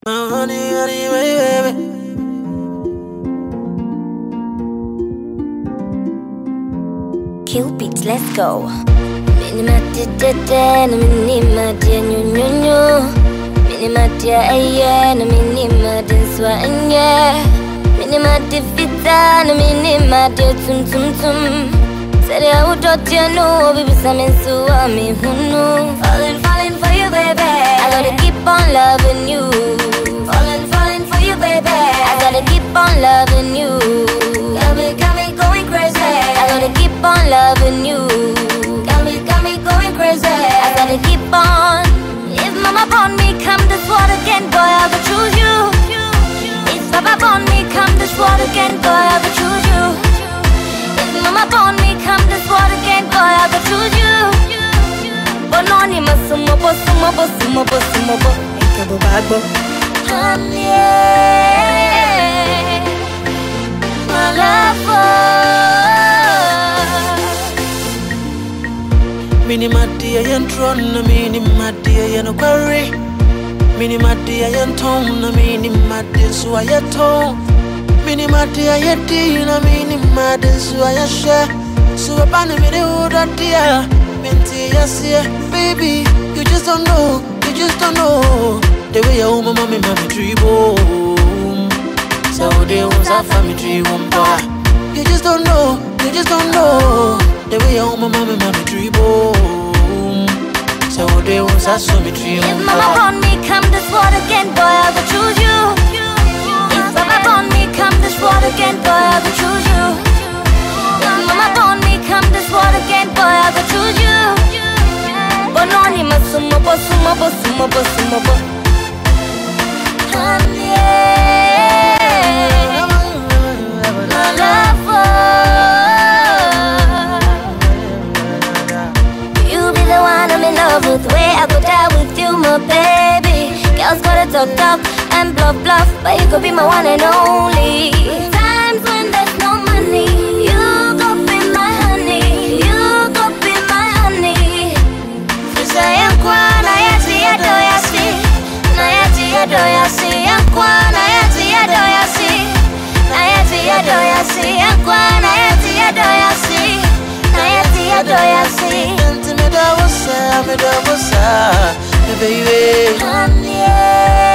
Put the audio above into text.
Honey, honey, baby. Kill beats, let's go. Minima tete, na minima dia nyunyu. Minima dia aye, na minima dinswa anye. Minima divita, na minima dia tum tum tum. Said I would not know, baby, something so I mean, falling for you, baby. I gotta keep on loving you. Falling for you, baby. I gotta keep on loving you. Got me going crazy. I gotta keep on loving you. Got me going crazy. I gotta keep on. If mama born me, come this water again, boy, I will choose you. If papa born me, come this water again, boy, I will choose you. If mama born me, come this water again, boy, I will choose you. Bononi masumo bo. Ekabo bagbo. My love. Minima dia yen tron, minima dia yen quarry. Minima dia yen tone, minima dia so I tone. Minima dia yeti, minima dia so I share. So a banner me the dear. Minty, yes, yeah, baby. You just don't know, the way your mama me dribble. So they was a family dream, boy. You just don't know, the way your mama me dribble. So they was a family dream. If mama born me, come this water again, boy, I will choose you. If papa born me, come this water again, boy, I will choose you. If mama born me, come this water again, boy, I will choose you. Bononi masumo bo. My love, you be the one I'm in love with. Way I go die with you, my baby. Girls gotta talk and bluff, but you could be my one and only. Times when there's no money, you could be my honey. You could be my honey. Saya kwana yati adoyasi, na yati adoyasi, kwana yati adoyasi, na yati adoyasi, kwana yati adoyasi, na yati adoyasi. Me da wosa, baby.